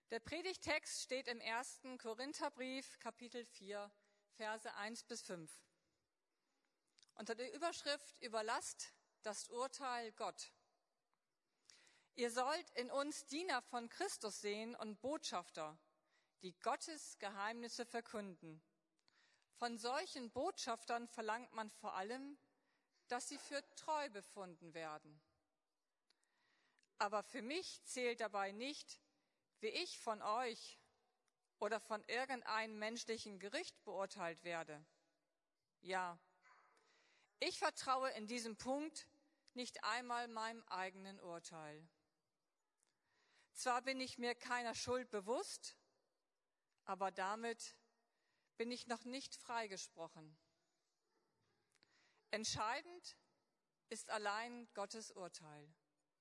Der Predigtext steht im 1. Korintherbrief, Kapitel 4, Verse 1 bis 5. Unter der Überschrift Überlasst das Urteil Gott. Ihr sollt in uns Diener von Christus sehen und Botschafter, die Gottes Geheimnisse verkünden. Von solchen Botschaftern verlangt man vor allem, dass sie für treu befunden werden. Aber für mich zählt dabei nicht, wie ich von euch oder von irgendeinem menschlichen Gericht beurteilt werde. Ja, ich vertraue in diesem Punkt nicht einmal meinem eigenen Urteil. Zwar bin ich mir keiner Schuld bewusst, aber damit bin ich noch nicht freigesprochen. Entscheidend ist allein Gottes Urteil.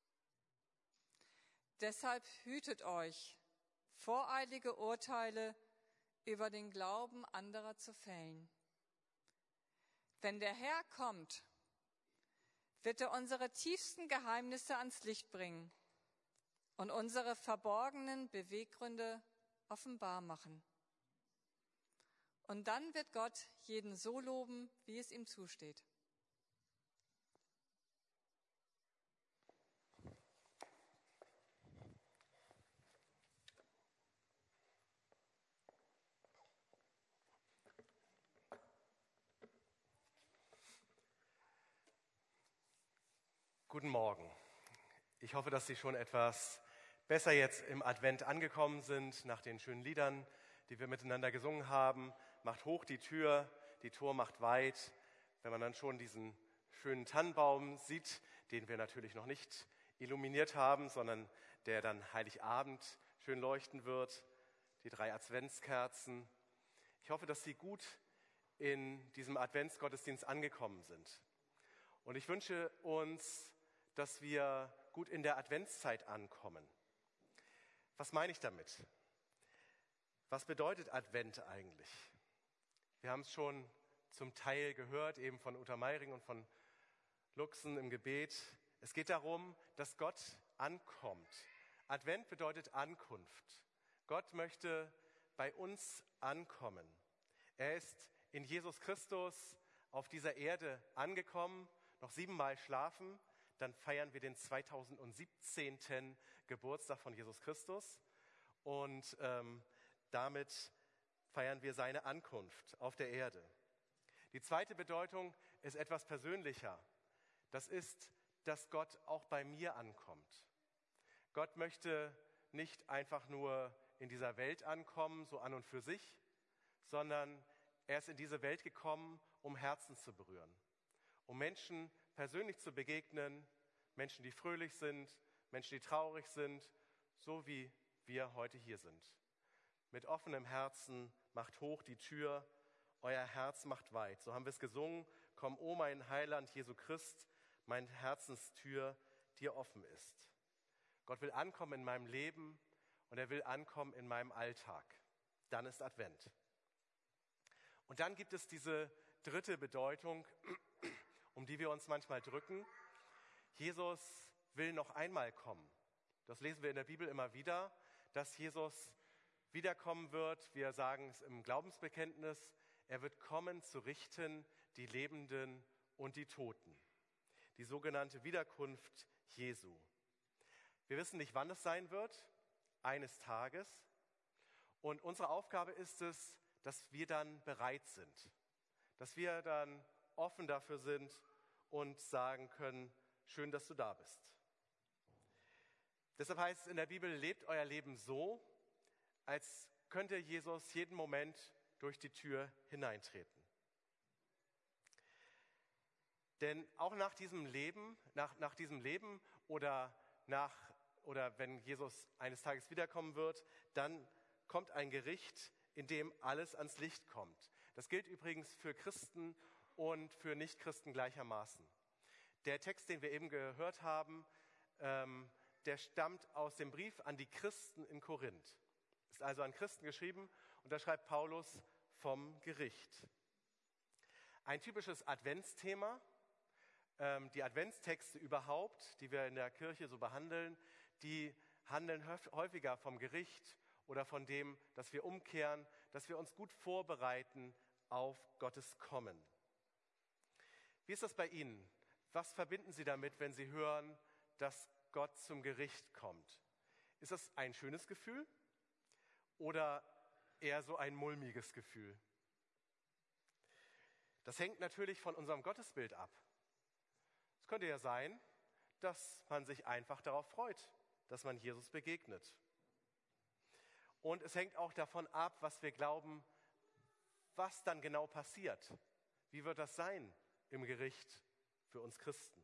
Deshalb hütet euch, voreilige Urteile über den Glauben anderer zu fällen. Wenn der Herr kommt, wird er unsere tiefsten Geheimnisse ans Licht bringen und unsere verborgenen Beweggründe offenbar machen. Und dann wird Gott jeden so loben, wie es ihm zusteht. Guten Morgen. Ich hoffe, dass Sie schon etwas besser jetzt im Advent angekommen sind, nach den schönen Liedern, die wir miteinander gesungen haben. Macht hoch die Tür, die Tor macht weit. Wenn man dann schon diesen schönen Tannenbaum sieht, den wir natürlich noch nicht illuminiert haben, sondern der dann Heiligabend schön leuchten wird, die 3 Adventskerzen. Ich hoffe, dass Sie gut in diesem Adventsgottesdienst angekommen sind. Und ich wünsche uns, dass wir gut in der Adventszeit ankommen. Was meine ich damit? Was bedeutet Advent eigentlich? Wir haben es schon zum Teil gehört, eben von Uta Meiring und von Luxen im Gebet. Es geht darum, dass Gott ankommt. Advent bedeutet Ankunft. Gott möchte bei uns ankommen. Er ist in Jesus Christus auf dieser Erde angekommen, noch 7-mal schlafen. Dann feiern wir den 2017. Geburtstag von Jesus Christus und damit feiern wir seine Ankunft auf der Erde. Die zweite Bedeutung ist etwas persönlicher. Das ist, dass Gott auch bei mir ankommt. Gott möchte nicht einfach nur in dieser Welt ankommen, so an und für sich, sondern er ist in diese Welt gekommen, um Herzen zu berühren, um Menschen persönlich zu begegnen, Menschen, die fröhlich sind, Menschen, die traurig sind, so wie wir heute hier sind. Mit offenem Herzen macht hoch die Tür, euer Herz macht weit. So haben wir es gesungen, komm, o mein Heiland, Jesu Christ, meine Herzenstür dir offen ist. Gott will ankommen in meinem Leben und er will ankommen in meinem Alltag. Dann ist Advent. Und dann gibt es diese dritte Bedeutung, um die wir uns manchmal drücken. Jesus will noch einmal kommen. Das lesen wir in der Bibel immer wieder, dass Jesus wiederkommen wird. Wir sagen es im Glaubensbekenntnis, er wird kommen zu richten die Lebenden und die Toten. Die sogenannte Wiederkunft Jesu. Wir wissen nicht, wann es sein wird, eines Tages. Und unsere Aufgabe ist es, dass wir dann bereit sind, dass wir dann offen dafür sind und sagen können, schön, dass du da bist. Deshalb heißt es in der Bibel, lebt euer Leben so, als könnte Jesus jeden Moment durch die Tür hineintreten. Denn auch nach diesem Leben, nach diesem Leben oder wenn Jesus eines Tages wiederkommen wird, dann kommt ein Gericht, in dem alles ans Licht kommt. Das gilt übrigens für Christen und für Nichtchristen gleichermaßen. Der Text, den wir eben gehört haben, der stammt aus dem Brief an die Christen in Korinth. Ist also an Christen geschrieben und da schreibt Paulus vom Gericht. Ein typisches Adventsthema, die Adventstexte überhaupt, die wir in der Kirche so behandeln, die handeln häufiger vom Gericht oder von dem, dass wir umkehren, dass wir uns gut vorbereiten auf Gottes Kommen. Wie ist das bei Ihnen? Was verbinden Sie damit, wenn Sie hören, dass Gott zum Gericht kommt? Ist das ein schönes Gefühl oder eher so ein mulmiges Gefühl? Das hängt natürlich von unserem Gottesbild ab. Es könnte ja sein, dass man sich einfach darauf freut, dass man Jesus begegnet. Und es hängt auch davon ab, was wir glauben, was dann genau passiert. Wie wird das sein im Gericht für uns Christen?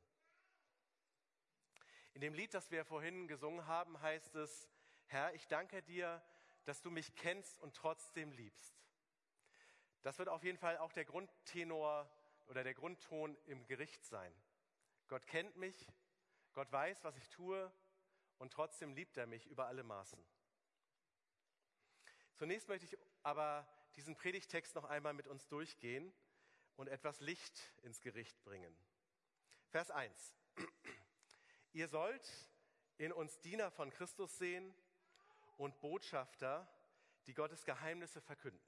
In dem Lied, das wir vorhin gesungen haben, heißt es: Herr, ich danke dir, dass du mich kennst und trotzdem liebst. Das wird auf jeden Fall auch der Grundtenor oder der Grundton im Gericht sein. Gott kennt mich, Gott weiß, was ich tue und trotzdem liebt er mich über alle Maßen. Zunächst möchte ich aber diesen Predigtext noch einmal mit uns durchgehen und etwas Licht ins Gericht bringen. Vers 1. Ihr sollt in uns Diener von Christus sehen und Botschafter, die Gottes Geheimnisse verkünden.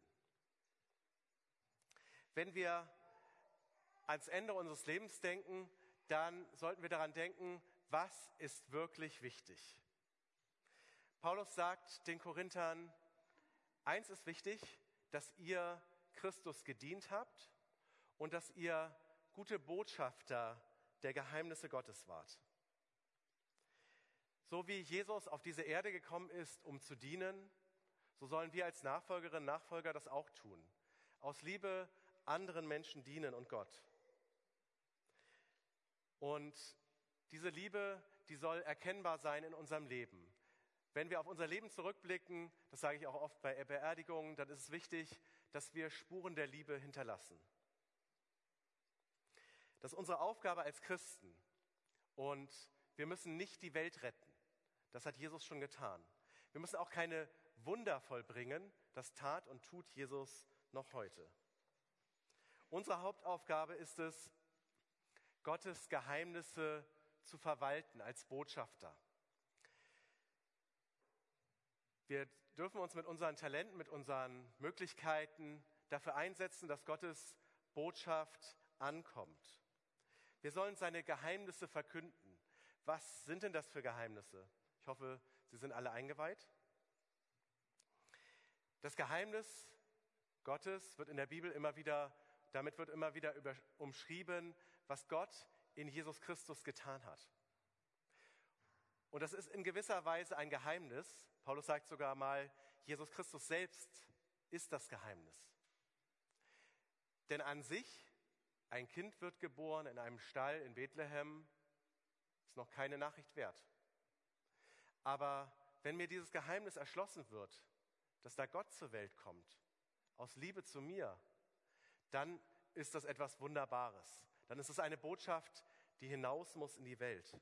Wenn wir ans Ende unseres Lebens denken, dann sollten wir daran denken, was ist wirklich wichtig. Paulus sagt den Korinthern, eins ist wichtig, dass ihr Christus gedient habt und dass ihr gute Botschafter der Geheimnisse Gottes wart. So wie Jesus auf diese Erde gekommen ist, um zu dienen, so sollen wir als Nachfolgerinnen und Nachfolger das auch tun. Aus Liebe anderen Menschen dienen und Gott. Und diese Liebe, die soll erkennbar sein in unserem Leben. Wenn wir auf unser Leben zurückblicken, das sage ich auch oft bei Beerdigungen, dann ist es wichtig, dass wir Spuren der Liebe hinterlassen. Das ist unsere Aufgabe als Christen. Und wir müssen nicht die Welt retten. Das hat Jesus schon getan. Wir müssen auch keine Wunder vollbringen. Das tat und tut Jesus noch heute. Unsere Hauptaufgabe ist es, Gottes Geheimnisse zu verwalten als Botschafter. Wir dürfen uns mit unseren Talenten, mit unseren Möglichkeiten dafür einsetzen, dass Gottes Botschaft ankommt. Wir sollen seine Geheimnisse verkünden. Was sind denn das für Geheimnisse? Ich hoffe, Sie sind alle eingeweiht. Das Geheimnis Gottes wird in der Bibel immer wieder umschrieben, was Gott in Jesus Christus getan hat. Und das ist in gewisser Weise ein Geheimnis. Paulus sagt sogar mal, Jesus Christus selbst ist das Geheimnis. Denn an sich, ein Kind wird geboren in einem Stall in Bethlehem, ist noch keine Nachricht wert. Aber wenn mir dieses Geheimnis erschlossen wird, dass da Gott zur Welt kommt, aus Liebe zu mir, dann ist das etwas Wunderbares. Dann ist es eine Botschaft, die hinaus muss in die Welt.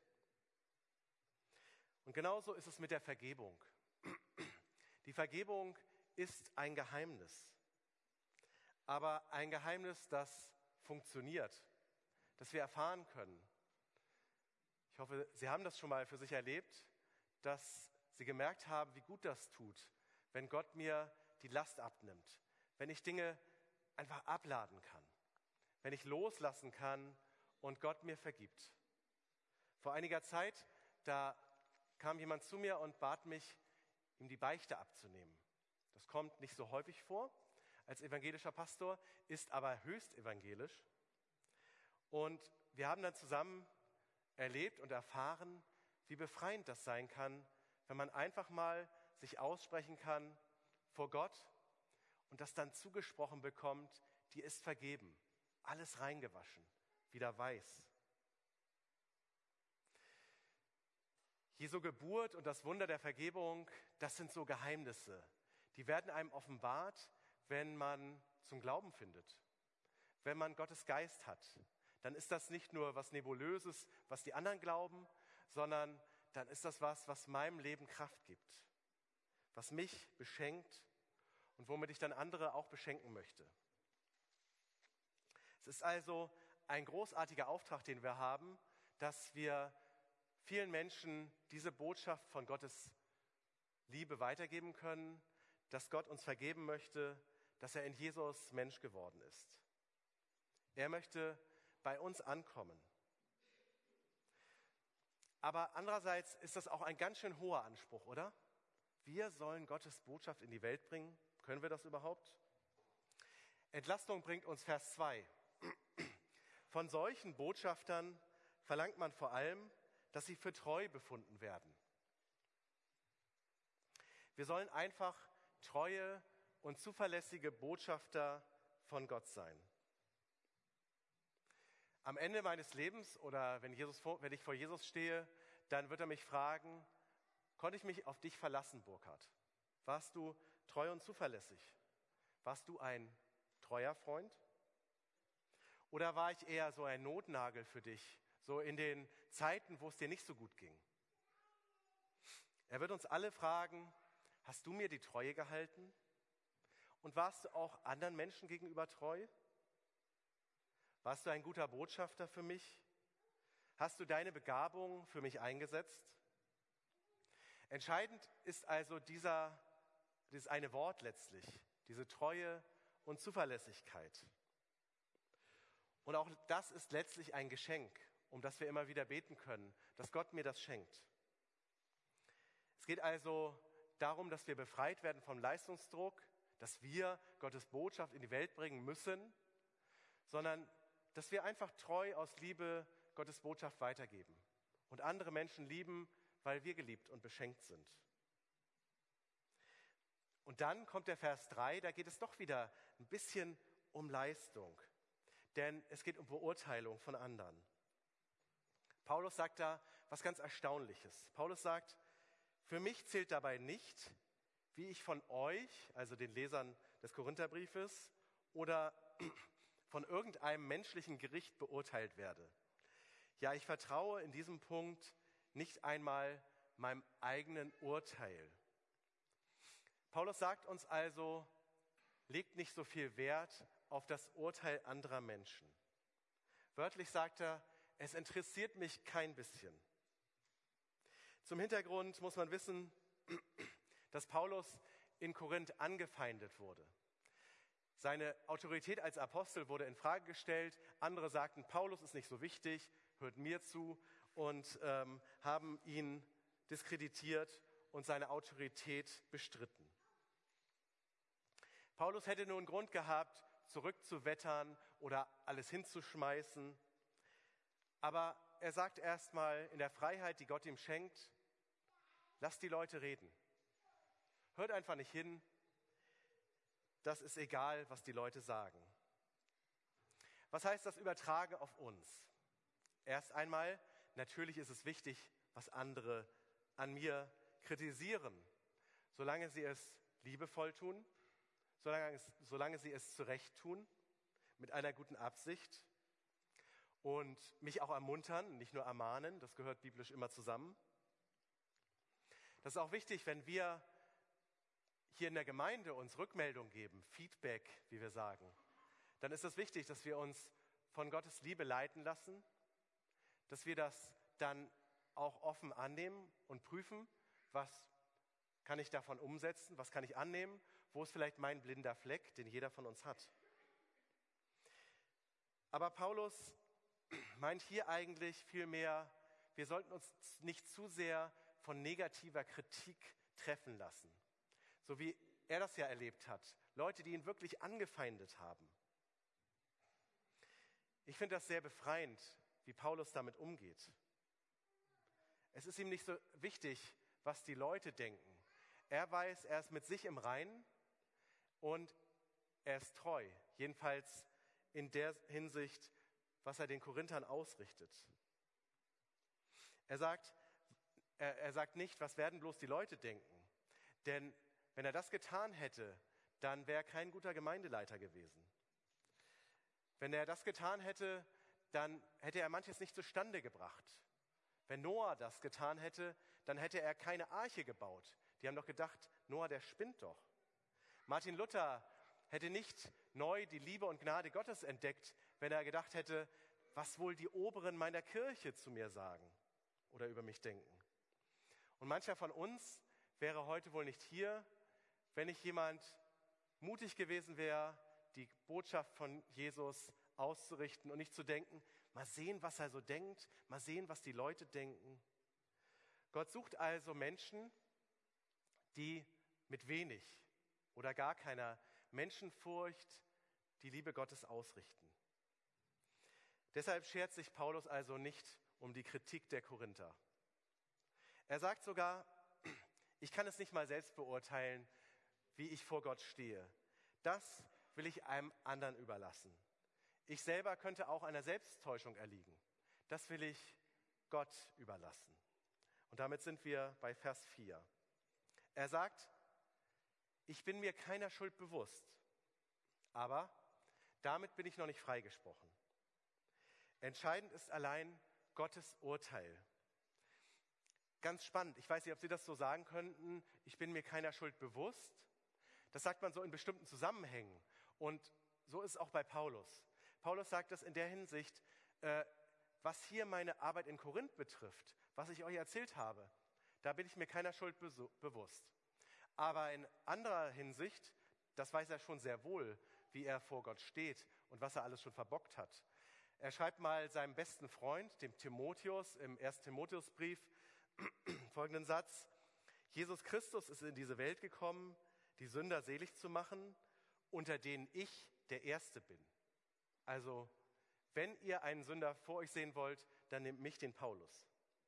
Und genauso ist es mit der Vergebung. Die Vergebung ist ein Geheimnis. Aber ein Geheimnis, das funktioniert, das wir erfahren können. Ich hoffe, Sie haben das schon mal für sich erlebt, dass Sie gemerkt haben, wie gut das tut, wenn Gott mir die Last abnimmt, wenn ich Dinge einfach abladen kann, wenn ich loslassen kann und Gott mir vergibt. Vor einiger Zeit, da kam jemand zu mir und bat mich, ihm die Beichte abzunehmen. Das kommt nicht so häufig vor als evangelischer Pastor, ist aber höchst evangelisch. Und wir haben dann zusammen erlebt und erfahren, wie befreiend das sein kann, wenn man einfach mal sich aussprechen kann vor Gott und das dann zugesprochen bekommt, dir ist vergeben, alles reingewaschen, wieder weiß. Jesu Geburt und das Wunder der Vergebung, das sind so Geheimnisse. Die werden einem offenbart, wenn man zum Glauben findet. Wenn man Gottes Geist hat, dann ist das nicht nur was Nebulöses, was die anderen glauben, sondern dann ist das was meinem Leben Kraft gibt, was mich beschenkt und womit ich dann andere auch beschenken möchte. Es ist also ein großartiger Auftrag, den wir haben, dass wir vielen Menschen diese Botschaft von Gottes Liebe weitergeben können, dass Gott uns vergeben möchte, dass er in Jesus Mensch geworden ist. Er möchte bei uns ankommen. Aber andererseits ist das auch ein ganz schön hoher Anspruch, oder? Wir sollen Gottes Botschaft in die Welt bringen. Können wir das überhaupt? Entlastung bringt uns Vers 2. Von solchen Botschaftern verlangt man vor allem, dass sie für treu befunden werden. Wir sollen einfach treue und zuverlässige Botschafter von Gott sein. Am Ende meines Lebens oder wenn ich vor Jesus stehe, dann wird er mich fragen, konnte ich mich auf dich verlassen, Burkhard? Warst du treu und zuverlässig? Warst du ein treuer Freund? Oder war ich eher so ein Notnagel für dich, so in den Zeiten, wo es dir nicht so gut ging? Er wird uns alle fragen, hast du mir die Treue gehalten? Und warst du auch anderen Menschen gegenüber treu? Warst du ein guter Botschafter für mich? Hast du deine Begabung für mich eingesetzt? Entscheidend ist also dieses eine Wort letztlich, diese Treue und Zuverlässigkeit. Und auch das ist letztlich ein Geschenk, um das wir immer wieder beten können, dass Gott mir das schenkt. Es geht also darum, dass wir befreit werden vom Leistungsdruck, dass wir Gottes Botschaft in die Welt bringen müssen, sondern dass wir einfach treu aus Liebe Gottes Botschaft weitergeben und andere Menschen lieben, weil wir geliebt und beschenkt sind. Und dann kommt der Vers 3, da geht es doch wieder ein bisschen um Leistung, denn es geht um Beurteilung von anderen. Paulus sagt da was ganz Erstaunliches. Paulus sagt, für mich zählt dabei nicht, wie ich von euch, also den Lesern des Korintherbriefes, oder von irgendeinem menschlichen Gericht beurteilt werde. Ja, ich vertraue in diesem Punkt nicht einmal meinem eigenen Urteil. Paulus sagt uns also, legt nicht so viel Wert auf das Urteil anderer Menschen. Wörtlich sagt er, es interessiert mich kein bisschen. Zum Hintergrund muss man wissen, dass Paulus in Korinth angefeindet wurde. Seine Autorität als Apostel wurde in Frage gestellt. Andere sagten, Paulus ist nicht so wichtig, hört mir zu und haben ihn diskreditiert und seine Autorität bestritten. Paulus hätte nun Grund gehabt, zurückzuwettern oder alles hinzuschmeißen. Aber er sagt erstmal in der Freiheit, die Gott ihm schenkt, lasst die Leute reden. Hört einfach nicht hin. Das ist egal, was die Leute sagen. Was heißt das übertragen auf uns? Erst einmal, natürlich ist es wichtig, was andere an mir kritisieren, solange sie es liebevoll tun, solange sie es zurecht tun, mit einer guten Absicht und mich auch ermuntern, nicht nur ermahnen, das gehört biblisch immer zusammen. Das ist auch wichtig, wenn wir hier in der Gemeinde uns Rückmeldung geben, Feedback, wie wir sagen, dann ist es wichtig, dass wir uns von Gottes Liebe leiten lassen, dass wir das dann auch offen annehmen und prüfen, was kann ich davon umsetzen, was kann ich annehmen, wo ist vielleicht mein blinder Fleck, den jeder von uns hat. Aber Paulus meint hier eigentlich vielmehr, wir sollten uns nicht zu sehr von negativer Kritik treffen lassen. So wie er das ja erlebt hat. Leute, die ihn wirklich angefeindet haben. Ich finde das sehr befreiend, wie Paulus damit umgeht. Es ist ihm nicht so wichtig, was die Leute denken. Er weiß, er ist mit sich im Reinen und er ist treu. Jedenfalls in der Hinsicht, was er den Korinthern ausrichtet. Er sagt nicht, was werden bloß die Leute denken. Denn wenn er das getan hätte, dann wäre er kein guter Gemeindeleiter gewesen. Wenn er das getan hätte, dann hätte er manches nicht zustande gebracht. Wenn Noah das getan hätte, dann hätte er keine Arche gebaut. Die haben doch gedacht, Noah, der spinnt doch. Martin Luther hätte nicht neu die Liebe und Gnade Gottes entdeckt, wenn er gedacht hätte, was wohl die Oberen meiner Kirche zu mir sagen oder über mich denken. Und mancher von uns wäre heute wohl nicht hier, wenn nicht jemand mutig gewesen wäre, die Botschaft von Jesus auszurichten und nicht zu denken, mal sehen, was er so denkt, mal sehen, was die Leute denken. Gott sucht also Menschen, die mit wenig oder gar keiner Menschenfurcht die Liebe Gottes ausrichten. Deshalb schert sich Paulus also nicht um die Kritik der Korinther. Er sagt sogar, ich kann es nicht mal selbst beurteilen, wie ich vor Gott stehe. Das will ich einem anderen überlassen. Ich selber könnte auch einer Selbsttäuschung erliegen. Das will ich Gott überlassen. Und damit sind wir bei Vers 4. Er sagt, ich bin mir keiner Schuld bewusst, aber damit bin ich noch nicht freigesprochen. Entscheidend ist allein Gottes Urteil. Ganz spannend, ich weiß nicht, ob Sie das so sagen könnten, ich bin mir keiner Schuld bewusst. Das sagt man so in bestimmten Zusammenhängen. Und so ist es auch bei Paulus. Paulus sagt das in der Hinsicht, was hier meine Arbeit in Korinth betrifft, was ich euch erzählt habe, da bin ich mir keiner Schuld bewusst. Aber in anderer Hinsicht, das weiß er schon sehr wohl, wie er vor Gott steht und was er alles schon verbockt hat. Er schreibt mal seinem besten Freund, dem Timotheus, im 1. Timotheusbrief folgenden Satz: Jesus Christus ist in diese Welt gekommen, die Sünder selig zu machen, unter denen ich der Erste bin. Also, wenn ihr einen Sünder vor euch sehen wollt, dann nehmt mich, den Paulus.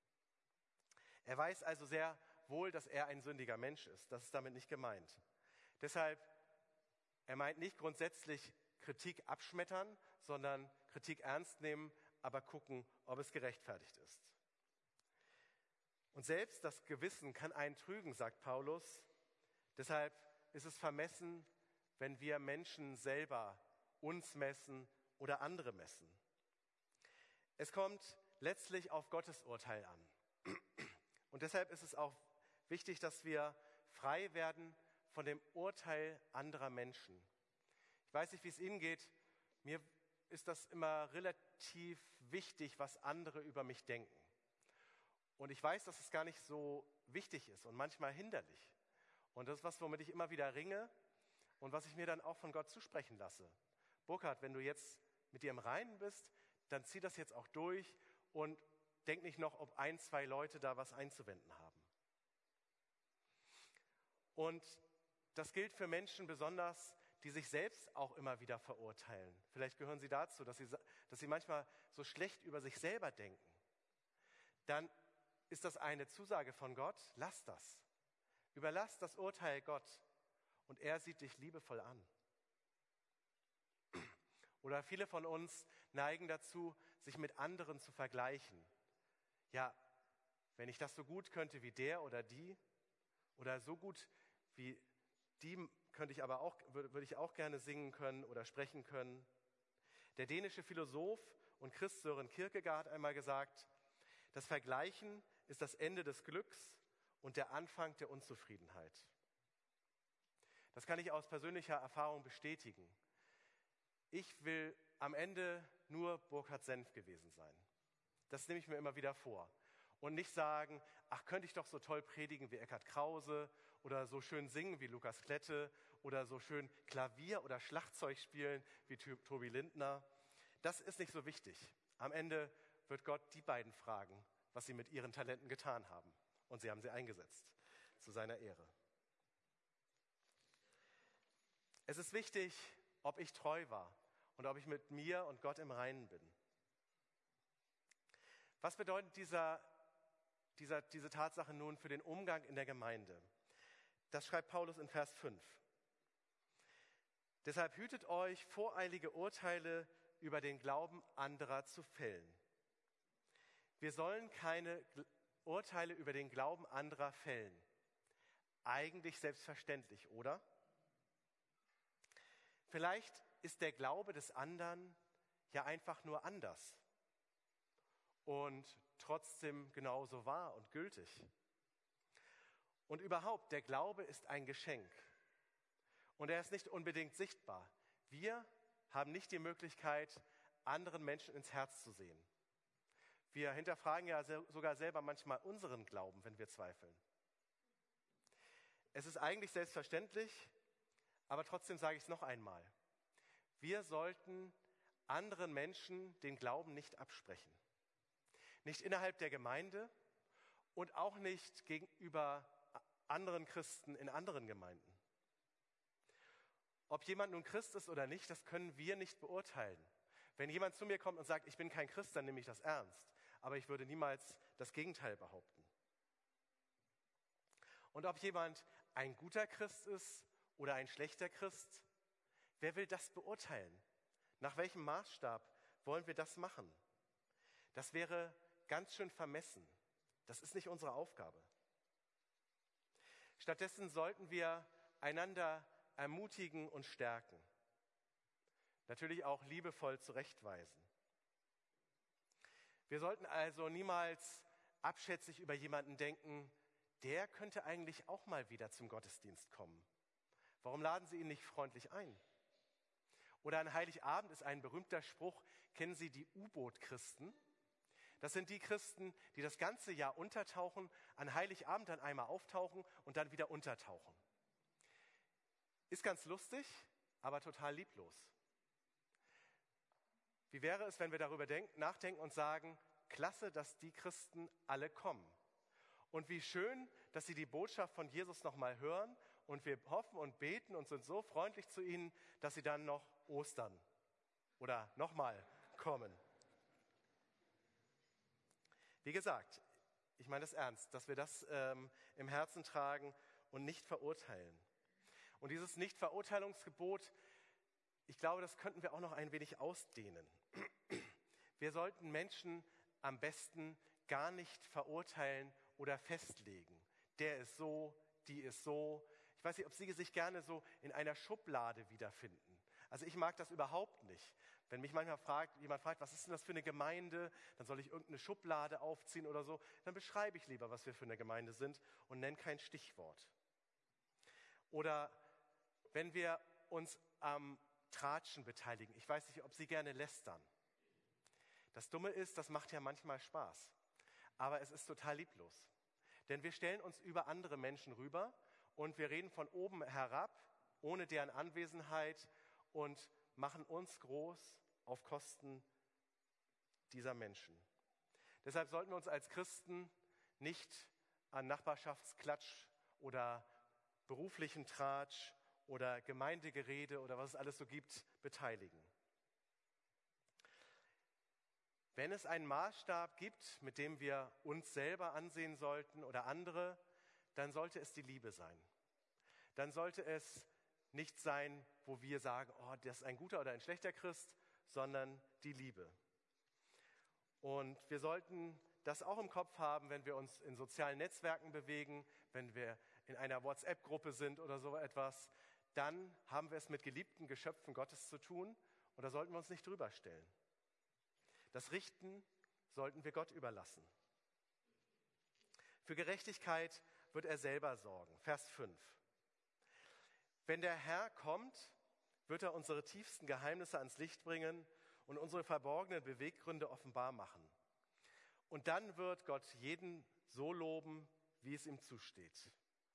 Er weiß also sehr wohl, dass er ein sündiger Mensch ist. Das ist damit nicht gemeint. Deshalb, er meint nicht grundsätzlich Kritik abschmettern, sondern Kritik ernst nehmen, aber gucken, ob es gerechtfertigt ist. Und selbst das Gewissen kann einen trügen, sagt Paulus. Deshalb ist es vermessen, wenn wir Menschen selber uns messen oder andere messen. Es kommt letztlich auf Gottes Urteil an. Und deshalb ist es auch wichtig, dass wir frei werden von dem Urteil anderer Menschen. Ich weiß nicht, wie es Ihnen geht. Mir ist das immer relativ wichtig, was andere über mich denken. Und ich weiß, dass es gar nicht so wichtig ist und manchmal hinderlich. Und das ist was, womit ich immer wieder ringe und was ich mir dann auch von Gott zusprechen lasse. Burkhard, wenn du jetzt mit dir im Reinen bist, dann zieh das jetzt auch durch und denk nicht noch, ob 1, 2 Leute da was einzuwenden haben. Und das gilt für Menschen besonders, die sich selbst auch immer wieder verurteilen. Vielleicht gehören sie dazu, dass sie manchmal so schlecht über sich selber denken. Dann ist das eine Zusage von Gott, lass das. Überlass das Urteil Gott und er sieht dich liebevoll an. Oder viele von uns neigen dazu, sich mit anderen zu vergleichen. Ja, wenn ich das so gut könnte wie der oder die oder so gut wie die würde ich auch gerne singen können oder sprechen können. Der dänische Philosoph und Christ Søren Kierkegaard hat einmal gesagt, das Vergleichen ist das Ende des Glücks und der Anfang der Unzufriedenheit. Das kann ich aus persönlicher Erfahrung bestätigen. Ich will am Ende nur Burkhard Senf gewesen sein. Das nehme ich mir immer wieder vor. Und nicht sagen, ach, könnte ich doch so toll predigen wie Eckhard Krause oder so schön singen wie Lukas Klette oder so schön Klavier oder Schlagzeug spielen wie Tobi Lindner. Das ist nicht so wichtig. Am Ende wird Gott die beiden fragen, was sie mit ihren Talenten getan haben. Und sie haben sie eingesetzt, zu seiner Ehre. Es ist wichtig, ob ich treu war und ob ich mit mir und Gott im Reinen bin. Was bedeutet diese Tatsache nun für den Umgang in der Gemeinde? Das schreibt Paulus in Vers 5. Deshalb hütet euch, voreilige Urteile über den Glauben anderer zu fällen. Wir sollen keine Urteile über den Glauben anderer fällen. Eigentlich selbstverständlich, oder? Vielleicht ist der Glaube des anderen ja einfach nur anders und trotzdem genauso wahr und gültig. Und überhaupt, der Glaube ist ein Geschenk und er ist nicht unbedingt sichtbar. Wir haben nicht die Möglichkeit, anderen Menschen ins Herz zu sehen. Wir hinterfragen ja sogar selber manchmal unseren Glauben, wenn wir zweifeln. Es ist eigentlich selbstverständlich, aber trotzdem sage ich es noch einmal. Wir sollten anderen Menschen den Glauben nicht absprechen. Nicht innerhalb der Gemeinde und auch nicht gegenüber anderen Christen in anderen Gemeinden. Ob jemand nun Christ ist oder nicht, das können wir nicht beurteilen. Wenn jemand zu mir kommt und sagt, ich bin kein Christ, dann nehme ich das ernst. Aber ich würde niemals das Gegenteil behaupten. Und ob jemand ein guter Christ ist oder ein schlechter Christ, wer will das beurteilen? Nach welchem Maßstab wollen wir das machen? Das wäre ganz schön vermessen. Das ist nicht unsere Aufgabe. Stattdessen sollten wir einander ermutigen und stärken. Natürlich auch liebevoll zurechtweisen. Wir sollten also niemals abschätzig über jemanden denken, der könnte eigentlich auch mal wieder zum Gottesdienst kommen. Warum laden Sie ihn nicht freundlich ein? Oder an Heiligabend ist ein berühmter Spruch, kennen Sie die U-Boot-Christen? Das sind die Christen, die das ganze Jahr untertauchen, an Heiligabend dann einmal auftauchen und dann wieder untertauchen. Ist ganz lustig, aber total lieblos. Wie wäre es, wenn wir darüber nachdenken und sagen, klasse, dass die Christen alle kommen. Und wie schön, dass sie die Botschaft von Jesus nochmal hören und wir hoffen und beten und sind so freundlich zu ihnen, dass sie dann noch Ostern oder nochmal kommen. Wie gesagt, ich meine das ernst, dass wir das im Herzen tragen und nicht verurteilen. Und dieses Nicht-Verurteilungsgebot, ich glaube, das könnten wir auch noch ein wenig ausdehnen. Wir sollten Menschen am besten gar nicht verurteilen oder festlegen. Der ist so, die ist so. Ich weiß nicht, ob Sie sich gerne so in einer Schublade wiederfinden. Also ich mag das überhaupt nicht. Wenn mich manchmal jemand fragt, was ist denn das für eine Gemeinde, dann soll ich irgendeine Schublade aufziehen oder so, dann beschreibe ich lieber, was wir für eine Gemeinde sind und nenne kein Stichwort. Oder wenn wir uns am Tratschen beteiligen, ich weiß nicht, ob Sie gerne lästern. Das Dumme ist, das macht ja manchmal Spaß, aber es ist total lieblos. Denn wir stellen uns über andere Menschen rüber und wir reden von oben herab, ohne deren Anwesenheit und machen uns groß auf Kosten dieser Menschen. Deshalb sollten wir uns als Christen nicht an Nachbarschaftsklatsch oder beruflichen Tratsch oder Gemeindegerede oder was es alles so gibt, beteiligen. Wenn es einen Maßstab gibt, mit dem wir uns selber ansehen sollten oder andere, dann sollte es die Liebe sein. Dann sollte es nicht sein, wo wir sagen, oh, das ist ein guter oder ein schlechter Christ, sondern die Liebe. Und wir sollten das auch im Kopf haben, wenn wir uns in sozialen Netzwerken bewegen, wenn wir in einer WhatsApp-Gruppe sind oder so etwas, dann haben wir es mit geliebten Geschöpfen Gottes zu tun und da sollten wir uns nicht drüber stellen. Das Richten sollten wir Gott überlassen. Für Gerechtigkeit wird er selber sorgen. Vers 5. Wenn der Herr kommt, wird er unsere tiefsten Geheimnisse ans Licht bringen und unsere verborgenen Beweggründe offenbar machen. Und dann wird Gott jeden so loben, wie es ihm zusteht.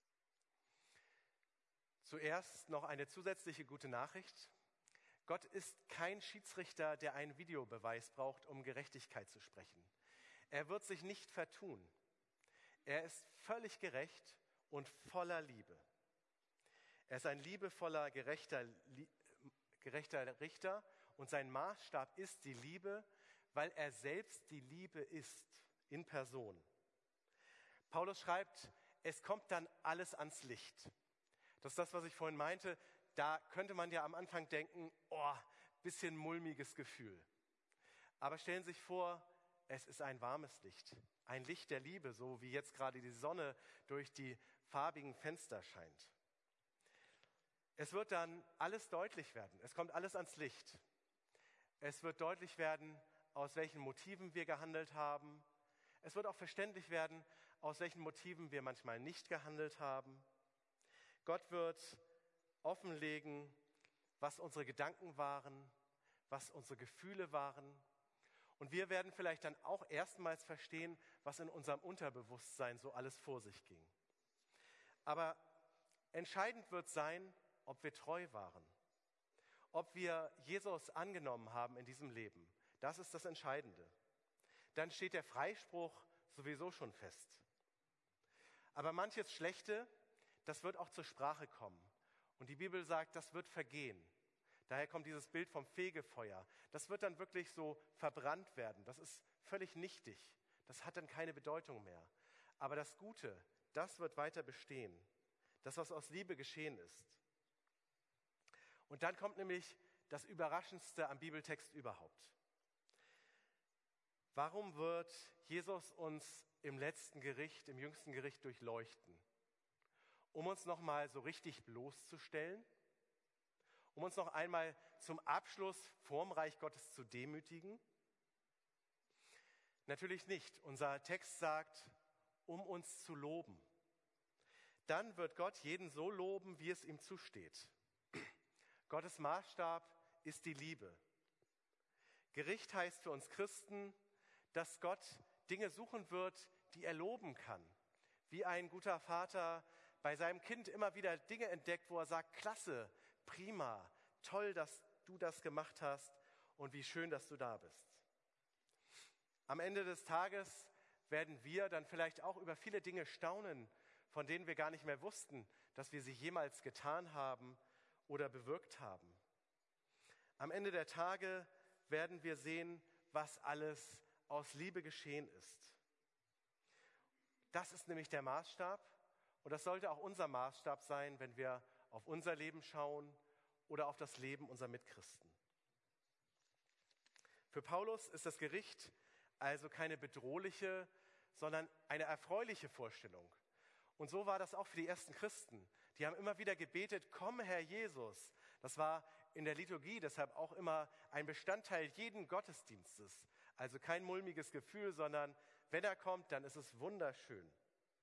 Zuerst noch eine zusätzliche gute Nachricht. Gott ist kein Schiedsrichter, der einen Videobeweis braucht, um Gerechtigkeit zu sprechen. Er wird sich nicht vertun. Er ist völlig gerecht und voller Liebe. Er ist ein liebevoller, gerechter Richter und sein Maßstab ist die Liebe, weil er selbst die Liebe ist, in Person. Paulus schreibt, es kommt dann alles ans Licht. Das ist das, was ich vorhin meinte. Da könnte man ja am Anfang denken, oh, bisschen mulmiges Gefühl. Aber stellen Sie sich vor, es ist ein warmes Licht, ein Licht der Liebe, so wie jetzt gerade die Sonne durch die farbigen Fenster scheint. Es wird dann alles deutlich werden, es kommt alles ans Licht. Es wird deutlich werden, aus welchen Motiven wir gehandelt haben. Es wird auch verständlich werden, aus welchen Motiven wir manchmal nicht gehandelt haben. Gott wird offenlegen, was unsere Gedanken waren, was unsere Gefühle waren. Und wir werden vielleicht dann auch erstmals verstehen, was in unserem Unterbewusstsein so alles vor sich ging. Aber Entscheidend wird sein, ob wir treu waren, ob wir Jesus angenommen haben in diesem Leben. Das ist das Entscheidende. Dann steht der Freispruch sowieso schon fest. Aber manches Schlechte, das wird auch zur Sprache kommen. Und die Bibel sagt, das wird vergehen. Daher kommt dieses Bild vom Fegefeuer. Das wird dann wirklich so verbrannt werden. Das ist völlig nichtig. Das hat dann keine Bedeutung mehr. Aber das Gute, das wird weiter bestehen. Das, was aus Liebe geschehen ist. Und dann kommt nämlich das Überraschendste am Bibeltext überhaupt. Warum wird Jesus uns im letzten Gericht, im jüngsten Gericht durchleuchten? Um uns nochmal so richtig bloßzustellen? Um uns noch einmal zum Abschluss vorm Reich Gottes zu demütigen? Natürlich nicht. Unser Text sagt, um uns zu loben. Dann wird Gott jeden so loben, wie es ihm zusteht. Gottes Maßstab ist die Liebe. Gericht heißt für uns Christen, dass Gott Dinge suchen wird, die er loben kann. Wie ein guter Vater bei seinem Kind immer wieder Dinge entdeckt, wo er sagt, klasse, prima, toll, dass du das gemacht hast und wie schön, dass du da bist. Am Ende des Tages werden wir dann vielleicht auch über viele Dinge staunen, von denen wir gar nicht mehr wussten, dass wir sie jemals getan haben oder bewirkt haben. Am Ende der Tage werden wir sehen, was alles aus Liebe geschehen ist. Das ist nämlich der Maßstab und das sollte auch unser Maßstab sein, wenn wir auf unser Leben schauen oder auf das Leben unserer Mitchristen. Für Paulus ist das Gericht also keine bedrohliche, sondern eine erfreuliche Vorstellung. Und so war das auch für die ersten Christen. Die haben immer wieder gebetet, komm Herr Jesus. Das war in der Liturgie deshalb auch immer ein Bestandteil jeden Gottesdienstes. Also kein mulmiges Gefühl, sondern wenn er kommt, dann ist es wunderschön.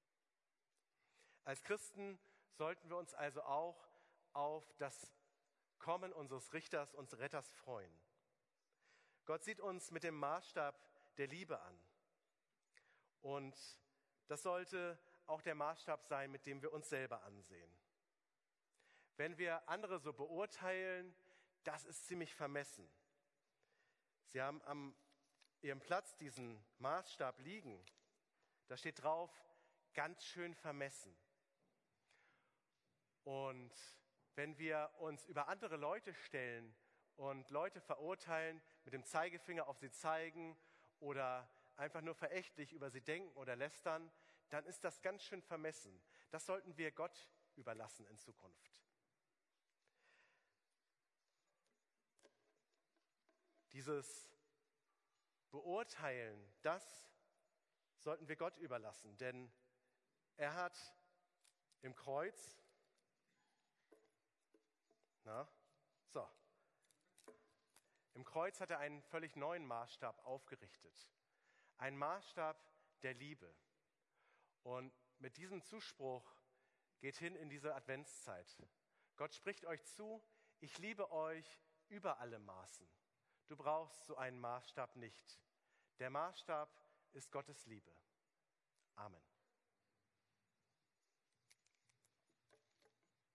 Als Christen sollten wir uns also auch auf das Kommen unseres Richters und Retters freuen. Gott sieht uns mit dem Maßstab der Liebe an. Und das sollte auch der Maßstab sein, mit dem wir uns selber ansehen. Wenn wir andere so beurteilen, das ist ziemlich vermessen. Sie haben an Ihrem Platz diesen Maßstab liegen. Da steht drauf, ganz schön vermessen. Und wenn wir uns über andere Leute stellen und Leute verurteilen, mit dem Zeigefinger auf sie zeigen oder einfach nur verächtlich über sie denken oder lästern, dann ist das ganz schön vermessen. Das sollten wir Gott überlassen in Zukunft. Dieses Beurteilen, das sollten wir Gott überlassen, denn er hat im Kreuz, im Kreuz hat er einen völlig neuen Maßstab aufgerichtet. Ein Maßstab der Liebe. Und mit diesem Zuspruch geht hin in diese Adventszeit. Gott spricht euch zu, ich liebe euch über alle Maßen. Du brauchst so einen Maßstab nicht. Der Maßstab ist Gottes Liebe. Amen.